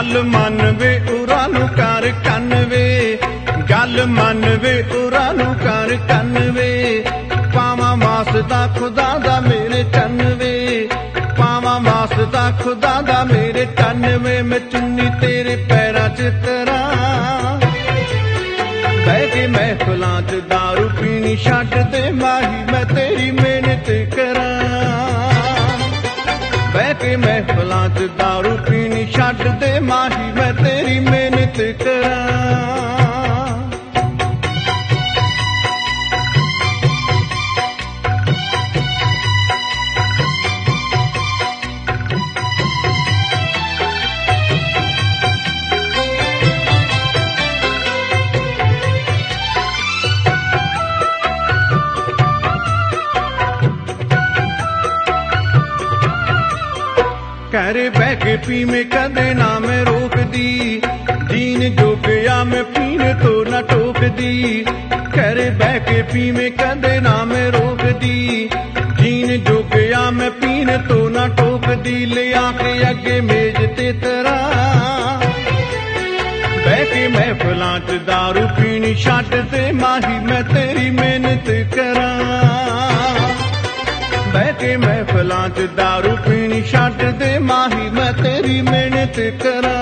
गल मन वे उरा नू कर कन वे, गल मन वे उरा नू कर कन वे, पावा वासदा खुदा दा मेरे चन वे, पावा वासदा खुदा दा मेरे चन वे, मैं चुन्नी तेरे पैरां च तरा, बह के महफिलां च दारू पीनी छड्ड दे माही मैं तेरी मेहनत करा, बह के महफिलां च दारू पीनी छड्ड दे माही मैं तेरी मेहनत करा। घर बह के पी में कदे ना मैं रोक दी, जीन जो गया मैं पीने तो न टोक दी, घर बह के पी में कदे ना मैं रोक दी, जीन जो गया मैं पीने तो न टोक दी, ले आके अगे मेज ते तरा, बह के महफिलां च दारू पीनी छड्ड दे माही मैं तेरी मेहनत करा, बह के महफिलां च दारू पीनी छड्ड दे माही मैं तेरी मेहनत करा।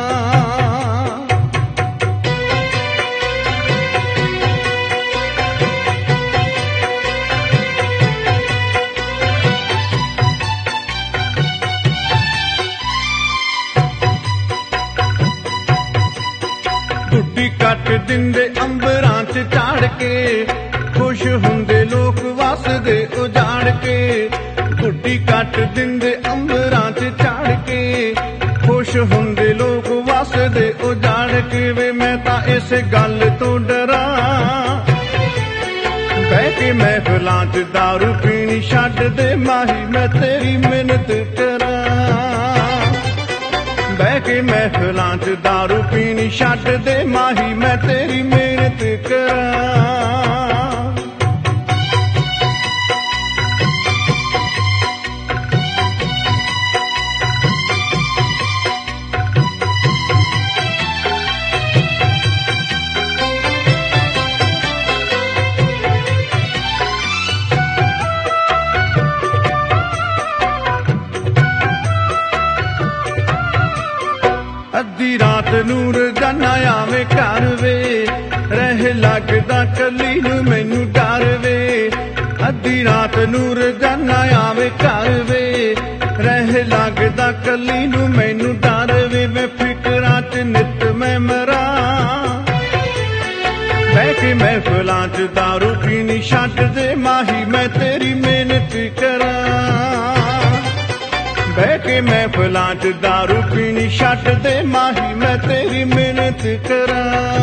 गुड्डी कट दिंदे अंबरां च झाड़ के, खुश हुंदे लोक वसदे उजाड़ के, गुड्डी कट दिंदे अंबरां च झाड़ के, खुश हुंदे लोक वसदे उजाड़ के, वे मैं तां इस गल तो डरा, बह के महफिलां च दारू पीनी छड्ड दे माही मैं तेरी मेहनत करा, बह के महफिलां च दारू पीनी छड्ड दे माही मैं तेरी मेहनत करा। अद्धी रात नूर जाना आवे घर वे, रह लगदा कली नू मैनू डर वे, अद्धी रात नूर जाना आवे घर वे, रह लगदा कली नू मैनू डर वे, मैं फिकरां च नित मैं मरा, बह के महफिलां च दारू पीनी छड्ड दे माही मैं तेरी मेहनत करा, बह के महफिलां च दारू पीनी छड्ड दे माही मैं तेरी मेहनत करा।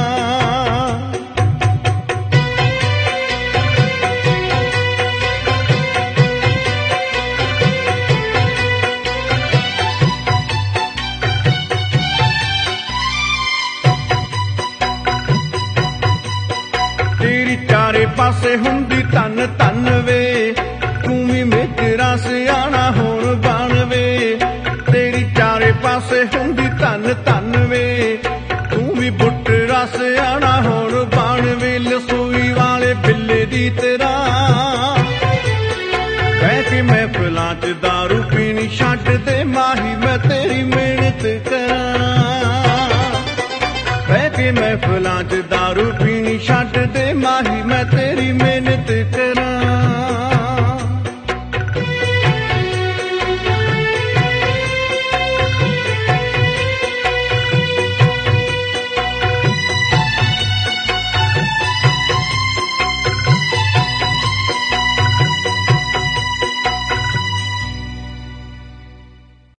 तेरी चारे पासे हुंदी धन धन वे, तू भी मेरा सियाणा होण बण वे, तेरी चारे पासे हुंदी धन धन वे, तू भी बुटरा सियाणा होण बण वे, लसूई वाले बिल्ले दी तरह, बह के महफिलां च दारू पीनी छड्ड दे माही मैं तेरी मेहनत करा, बह के महफिलां च दारू पीनी छड्ड दे माही मैं तेरी